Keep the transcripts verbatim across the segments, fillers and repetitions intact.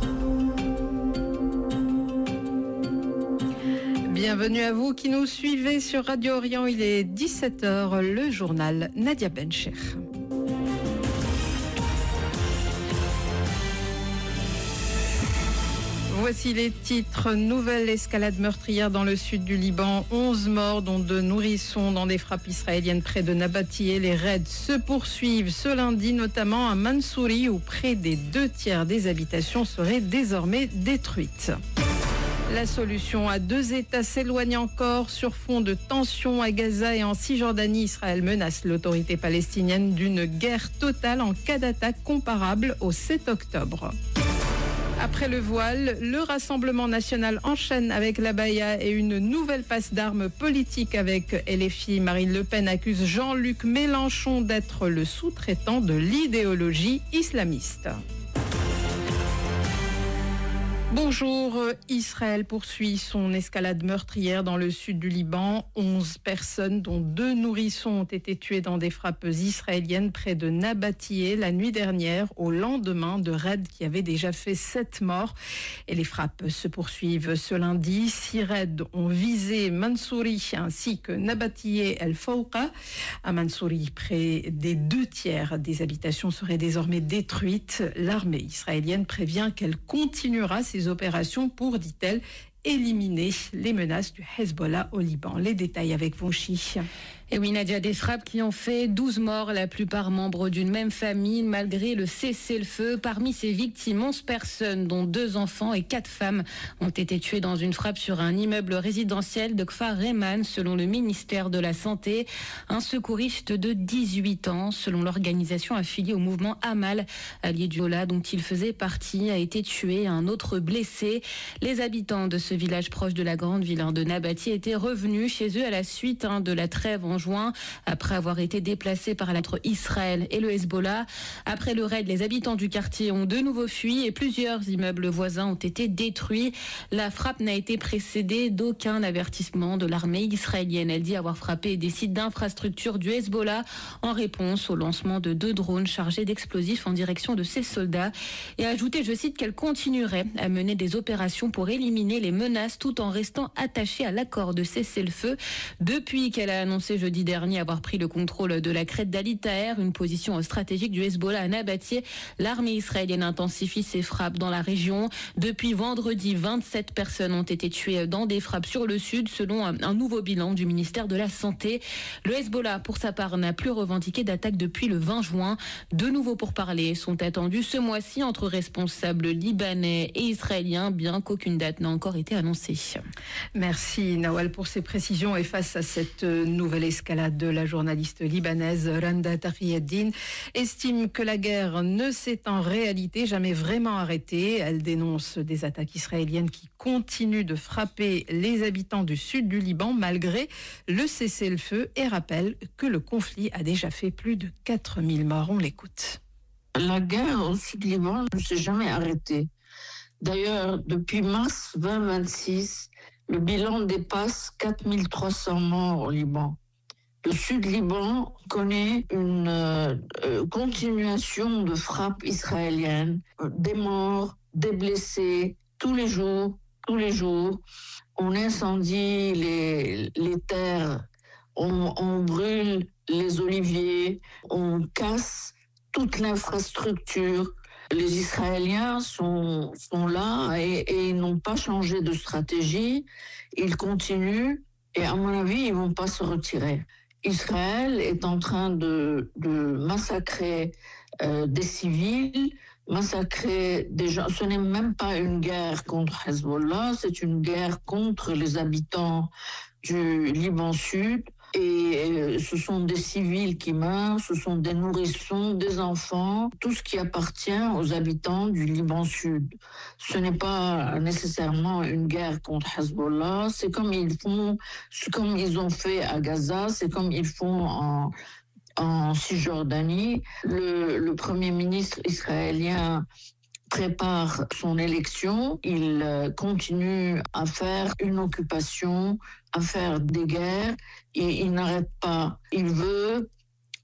Bienvenue à vous qui nous suivez sur Radio Orient. Il est dix-sept heures, le journal Nadia Bencher. Voici les titres. Nouvelle escalade meurtrière dans le sud du Liban. onze morts, dont deux nourrissons dans des frappes israéliennes près de Nabatieh. Les raids se poursuivent ce lundi, notamment à Mansouri, où près des deux tiers des habitations seraient désormais détruites. La solution à deux États s'éloigne encore sur fond de tensions à Gaza et en Cisjordanie. Israël menace l'autorité palestinienne d'une guerre totale en cas d'attaque comparable au sept octobre. Après le voile, le Rassemblement national enchaîne avec l'abaya et une nouvelle passe d'armes politique avec L F I. Marine Le Pen accuse Jean-Luc Mélenchon d'être le sous-traitant de l'idéologie islamiste. Bonjour, Israël poursuit son escalade meurtrière dans le sud du Liban. onze personnes, dont deux nourrissons, ont été tuées dans des frappes israéliennes près de Nabatieh la nuit dernière, au lendemain de raids qui avaient déjà fait sept morts. Et les frappes se poursuivent ce lundi. Six raids ont visé Mansouri ainsi que Nabatieh El Fawqa. À Mansouri, près des deux tiers des habitations seraient désormais détruites. L'armée israélienne prévient qu'elle continuera ses opérations pour, dit-elle, éliminer les menaces du Hezbollah au Liban. Les détails avec Vonchi. Et oui, Nadia, des frappes qui ont fait douze morts, la plupart membres d'une même famille, malgré le cessez-le-feu. Parmi ces victimes, onze personnes, dont deux enfants et quatre femmes, ont été tuées dans une frappe sur un immeuble résidentiel de Kfar Reman, selon le ministère de la Santé. Un secouriste de dix-huit ans, selon l'organisation affiliée au mouvement Amal, allié du Hezbollah, dont il faisait partie, a été tué. Un autre blessé. Les habitants de ce village proche de la grande ville de Nabatieh étaient revenus chez eux à la suite hein, de la trêve en juin, après avoir été déplacés par l'entre Israël et le Hezbollah. Après le raid, les habitants du quartier ont de nouveau fui et plusieurs immeubles voisins ont été détruits. La frappe n'a été précédée d'aucun avertissement de l'armée israélienne. Elle dit avoir frappé des sites d'infrastructure du Hezbollah en réponse au lancement de deux drones chargés d'explosifs en direction de ses soldats, et a ajouté, je cite, qu'elle continuerait à mener des opérations pour éliminer les menaces tout en restant attachée à l'accord de cessez-le-feu. Depuis qu'elle a annoncé jeudi dernier avoir pris le contrôle de la crête d'Ali Taher, une position stratégique du Hezbollah à Nabatieh, l'armée israélienne intensifie ses frappes dans la région. Depuis vendredi, vingt-sept personnes ont été tuées dans des frappes sur le sud, selon un nouveau bilan du ministère de la Santé. Le Hezbollah, pour sa part, n'a plus revendiqué d'attaque depuis le vingt juin. De nouveaux pourparlers sont attendus ce mois-ci entre responsables libanais et israéliens, bien qu'aucune date n'a encore été annoncée. Merci Nawal pour ces précisions. Et face à cette nouvelle escalade, de la journaliste libanaise Randa Taqiyuddin estime que la guerre ne s'est en réalité jamais vraiment arrêtée. Elle dénonce des attaques israéliennes qui continuent de frapper les habitants du sud du Liban malgré le cessez-le-feu et rappelle que le conflit a déjà fait plus de quatre mille morts. On l'écoute. La guerre au sud du Liban ne s'est jamais arrêtée. D'ailleurs, depuis mars vingt vingt-six, le bilan dépasse quatre mille trois cents morts au Liban. Le sud Liban connaît une euh, continuation de frappes israéliennes, des morts, des blessés, tous les jours, tous les jours. On incendie les, les terres, on, on brûle les oliviers, on casse toute l'infrastructure. Les Israéliens sont, sont là et, et ils n'ont pas changé de stratégie. Ils continuent et à mon avis, ils ne vont pas se retirer. Israël est en train de, de massacrer euh, des civils, massacrer des gens. Ce n'est même pas une guerre contre Hezbollah, c'est une guerre contre les habitants du Liban Sud. Et ce sont des civils qui meurent, ce sont des nourrissons, des enfants, tout ce qui appartient aux habitants du Liban Sud. Ce n'est pas nécessairement une guerre contre Hezbollah, c'est comme ils font, c'est comme ils ont fait à Gaza, c'est comme ils font en, en Cisjordanie. Le, le premier ministre israélien prépare son élection, il continue à faire une occupation, à faire des guerres, et il n'arrête pas. Il veut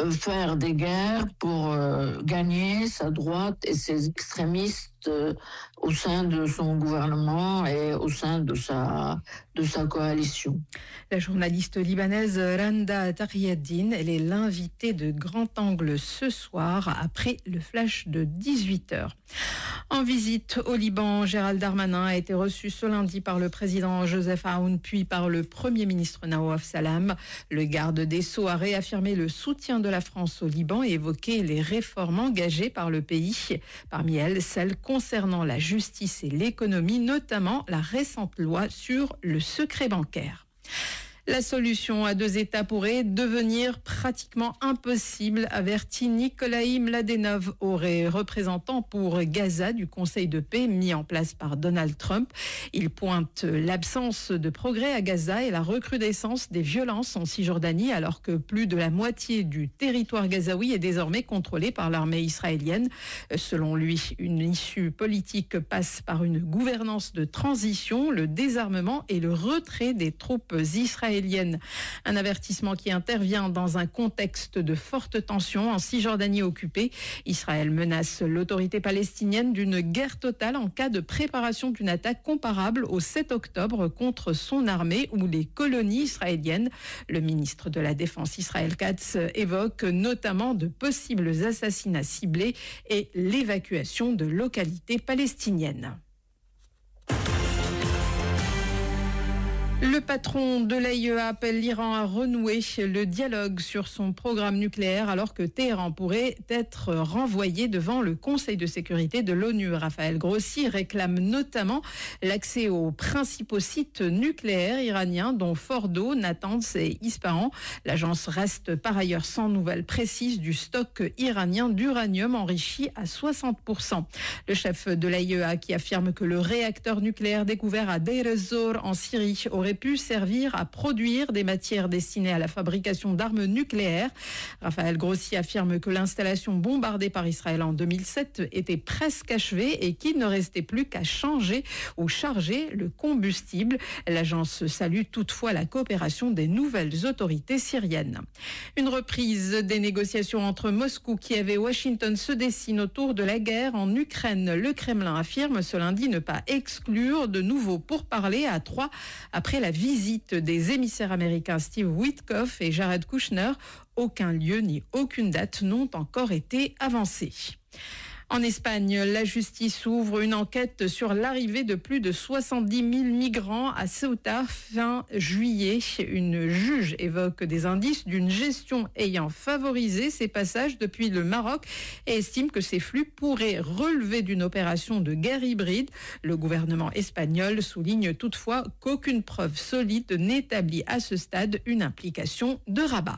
euh, faire des guerres pour euh, gagner sa droite et ses extrémistes euh, au sein de son gouvernement et au sein de sa, de sa coalition. La journaliste libanaise Randa Taqiyuddin, elle est l'invitée de Grand Angle ce soir après le flash de dix-huit heures. En visite au Liban, Gérald Darmanin a été reçu ce lundi par le président Joseph Aoun, puis par le premier ministre Nawaf Salam. Le garde des Sceaux a réaffirmé le soutien de la France au Liban et évoqué les réformes engagées par le pays. Parmi elles, celles concernant la justice et l'économie, notamment la récente loi sur le secret bancaire. La solution à deux États pourrait devenir pratiquement impossible, avertit Nikolai Mladenov, représentant pour Gaza du Conseil de paix mis en place par Donald Trump. Il pointe l'absence de progrès à Gaza et la recrudescence des violences en Cisjordanie, alors que plus de la moitié du territoire gazaoui est désormais contrôlé par l'armée israélienne. Selon lui, une issue politique passe par une gouvernance de transition, le désarmement et le retrait des troupes israéliennes. Un avertissement qui intervient dans un contexte de forte tension en Cisjordanie occupée. Israël menace l'autorité palestinienne d'une guerre totale en cas de préparation d'une attaque comparable au sept octobre contre son armée ou les colonies israéliennes. Le ministre de la Défense Israël Katz évoque notamment de possibles assassinats ciblés et l'évacuation de localités palestiniennes. Le patron de l'A I E A appelle l'Iran à renouer le dialogue sur son programme nucléaire alors que Téhéran pourrait être renvoyé devant le Conseil de sécurité de l'ONU. Raphaël Grossi réclame notamment l'accès aux principaux sites nucléaires iraniens dont Fordo, Natanz et Ispahan. L'agence reste par ailleurs sans nouvelles précises du stock iranien d'uranium enrichi à soixante pour cent. Le chef de l'A I E A qui affirme que le réacteur nucléaire découvert à Deir ez-Zor en Syrie aurait pu servir à produire des matières destinées à la fabrication d'armes nucléaires. Raphaël Grossi affirme que l'installation bombardée par Israël en deux mille sept était presque achevée et qu'il ne restait plus qu'à changer ou charger le combustible. L'agence salue toutefois la coopération des nouvelles autorités syriennes. Une reprise des négociations entre Moscou, Kiev et Washington se dessine autour de la guerre en Ukraine. Le Kremlin affirme ce lundi ne pas exclure de nouveaux pourparlers à trois après la visite des émissaires américains Steve Witkoff et Jared Kushner. Aucun lieu ni aucune date n'ont encore été avancés. En Espagne, la justice ouvre une enquête sur l'arrivée de plus de soixante-dix mille migrants à Ceuta fin juillet. Une juge évoque des indices d'une gestion ayant favorisé ces passages depuis le Maroc et estime que ces flux pourraient relever d'une opération de guerre hybride. Le gouvernement espagnol souligne toutefois qu'aucune preuve solide n'établit à ce stade une implication de Rabat.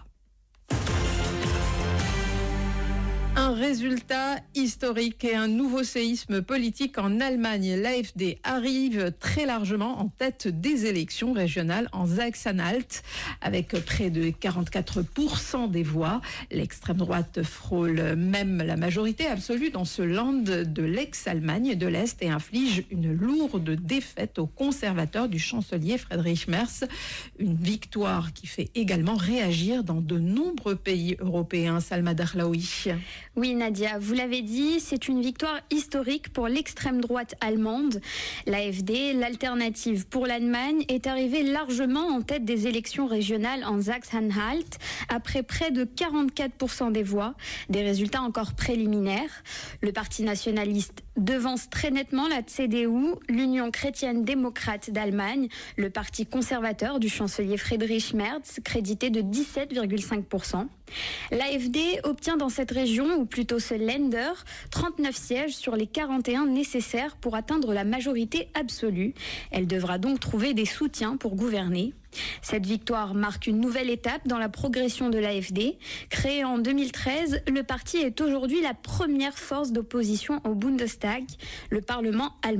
Un résultat historique et un nouveau séisme politique en Allemagne. L'A F D arrive très largement en tête des élections régionales en Sachsen-Anhalt avec près de quarante-quatre pour cent des voix. L'extrême droite frôle même la majorité absolue dans ce land de l'ex-Allemagne de l'Est et inflige une lourde défaite aux conservateurs du chancelier Friedrich Merz. Une victoire qui fait également réagir dans de nombreux pays européens. Salma Darlaoui. Oui, Nadia, vous l'avez dit, c'est une victoire historique pour l'extrême droite allemande. L'A F D, l'alternative pour l'Allemagne, est arrivée largement en tête des élections régionales en Sachsen-Anhalt, après près de quarante-quatre pour cent des voix, des résultats encore préliminaires. Le parti nationaliste devance très nettement la C D U, l'Union chrétienne-démocrate d'Allemagne, le parti conservateur du chancelier Friedrich Merz, crédité de dix-sept virgule cinq pour cent. L'A F D obtient dans cette région, ou plutôt ce Länder, trente-neuf sièges sur les quarante et un nécessaires pour atteindre la majorité absolue. Elle devra donc trouver des soutiens pour gouverner. Cette victoire marque une nouvelle étape dans la progression de l'A F D. Créé en deux mille treize, le parti est aujourd'hui la première force d'opposition au Bundestag, le Parlement allemand.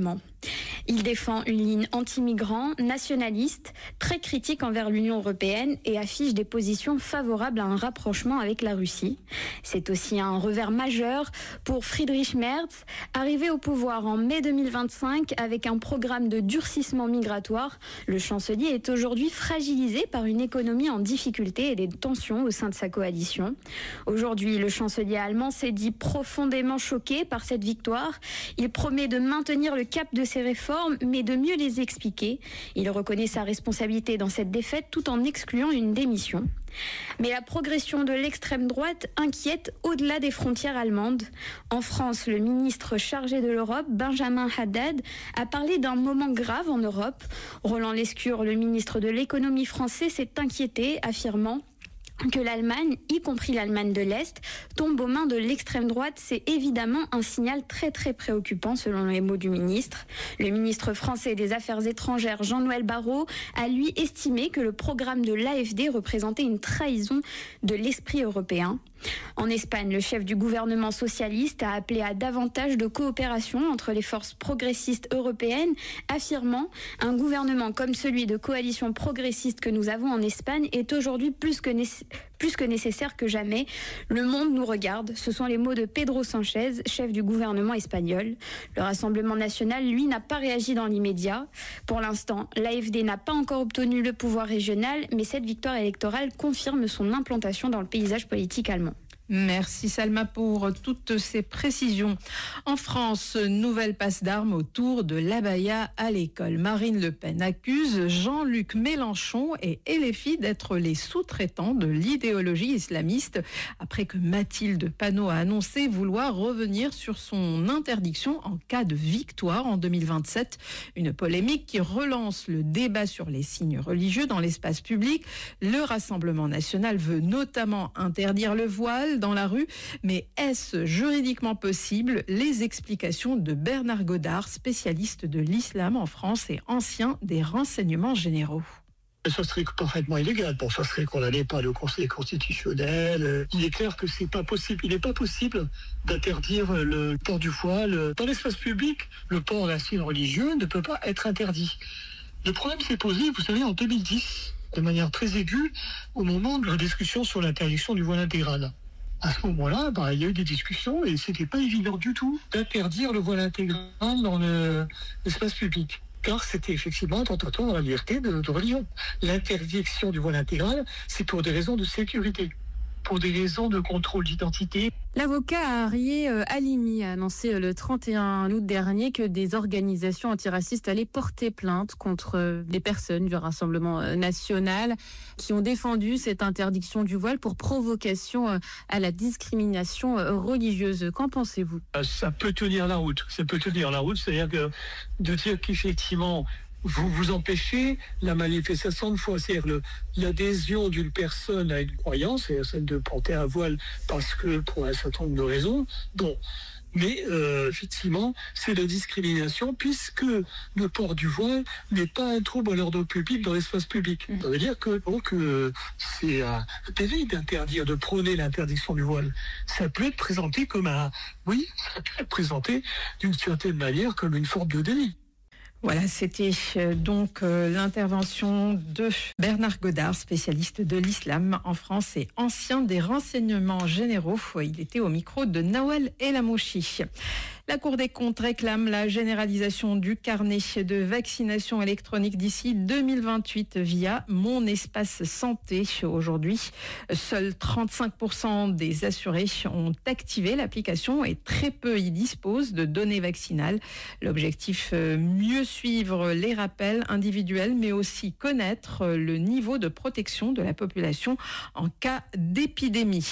Il défend une ligne anti-migrant, nationaliste, très critique envers l'Union européenne et affiche des positions favorables à un rapprochement avec la Russie. C'est aussi un revers majeur pour Friedrich Merz, arrivé au pouvoir en mai deux mille vingt-cinq avec un programme de durcissement migratoire. Le chancelier est aujourd'hui fragilisé par une économie en difficulté et des tensions au sein de sa coalition. Aujourd'hui, le chancelier allemand s'est dit profondément choqué par cette victoire. Il promet de maintenir le cap de ses réformes, mais de mieux les expliquer. Il reconnaît sa responsabilité dans cette défaite tout en excluant une démission. Mais la progression de l'extrême droite inquiète au-delà des frontières allemandes. En France, le ministre chargé de l'Europe, Benjamin Haddad, a parlé d'un moment grave en Europe. Roland Lescure, le ministre de l'économie français, s'est inquiété, affirmant que l'Allemagne, y compris l'Allemagne de l'Est, tombe aux mains de l'extrême droite. C'est évidemment un signal très très préoccupant selon les mots du ministre. Le ministre français des Affaires étrangères, Jean-Noël Barrot, a lui estimé que le programme de l'A F D représentait une trahison de l'esprit européen. En Espagne, le chef du gouvernement socialiste a appelé à davantage de coopération entre les forces progressistes européennes, affirmant « Un gouvernement comme celui de coalition progressiste que nous avons en Espagne est aujourd'hui plus que, né- plus que nécessaire que jamais. Le monde nous regarde ». Ce sont les mots de Pedro Sánchez, chef du gouvernement espagnol. Le Rassemblement national, lui, n'a pas réagi dans l'immédiat. Pour l'instant, l'A F D n'a pas encore obtenu le pouvoir régional, mais cette victoire électorale confirme son implantation dans le paysage politique allemand. Merci Salma pour toutes ces précisions. En France, nouvelle passe d'armes autour de l'abaya à l'école. Marine Le Pen accuse Jean-Luc Mélenchon et L F I d'être les sous-traitants de l'idéologie islamiste après que Mathilde Panot a annoncé vouloir revenir sur son interdiction en cas de victoire en deux mille vingt-sept. Une polémique qui relance le débat sur les signes religieux dans l'espace public. Le Rassemblement national veut notamment interdire le voile dans la rue, mais est-ce juridiquement possible? Les explications de Bernard Godard, spécialiste de l'islam en France et ancien des renseignements généraux. Ça serait parfaitement illégal. Bon, ça serait qu'on n'allait pas au Conseil constitutionnel. Il est clair que c'est pas possible. Il n'est pas possible d'interdire le port du voile. Dans l'espace public, le port d'un signe religieux ne peut pas être interdit. Le problème s'est posé, vous savez, en deux mille dix, de manière très aiguë, au moment de la discussion sur l'interdiction du voile intégral. À ce moment-là, bah, il y a eu des discussions et c'était pas évident du tout d'interdire le voile intégral dans le, l'espace public. Car c'était effectivement attentat à la liberté de, de religion. L'interdiction du voile intégral, c'est pour des raisons de sécurité, pour des raisons de contrôle d'identité. L'avocat Arié Halimi a annoncé le trente et un août dernier que des organisations antiracistes allaient porter plainte contre des personnes du Rassemblement national qui ont défendu cette interdiction du voile pour provocation à la discrimination religieuse. Qu'en pensez-vous ? Ça peut tenir la route. Ça peut tenir la route, c'est-à-dire que de dire qu'effectivement vous vous empêchez la manifestation de foi, c'est-à-dire le, l'adhésion d'une personne à une croyance, c'est celle de porter un voile parce que pour un certain nombre de raisons, bon. Mais euh, effectivement, c'est la discrimination puisque le port du voile n'est pas un trouble à l'ordre public dans l'espace public. Ça veut dire que donc euh, c'est un délit d'interdire, de prôner l'interdiction du voile. Ça peut être présenté comme un, oui, ça peut être présenté d'une certaine manière comme une forme de délit. Voilà, c'était donc l'intervention de Bernard Godard, spécialiste de l'islam en France et ancien des renseignements généraux. Il était au micro de Nawal Elamouchi. La Cour des comptes réclame la généralisation du carnet de vaccination électronique d'ici deux mille vingt-huit via Mon Espace Santé. Aujourd'hui, seuls trente-cinq pour cent des assurés ont activé l'application et très peu y disposent de données vaccinales. L'objectif, mieux suivre les rappels individuels, mais aussi connaître le niveau de protection de la population en cas d'épidémie.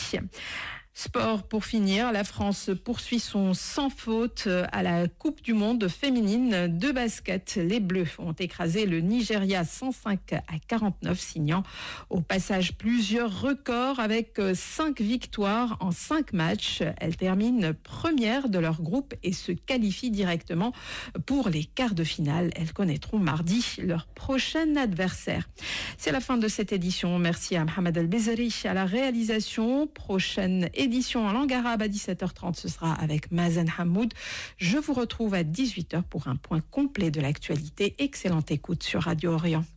Sport pour finir, la France poursuit son sans faute à la Coupe du Monde féminine de basket. Les Bleus ont écrasé le Nigeria cent cinq à quarante-neuf, signant au passage plusieurs records avec cinq victoires en cinq matchs. Elles terminent première de leur groupe et se qualifient directement pour les quarts de finale. Elles connaîtront mardi leur prochain adversaire. C'est la fin de cette édition. Merci à Mohamed El Bezari à la réalisation. Prochaine édition en langue arabe à dix-sept heures trente. Ce sera avec Mazen Hamoud. Je vous retrouve à dix-huit heures pour un point complet de l'actualité. Excellente écoute sur Radio Orient.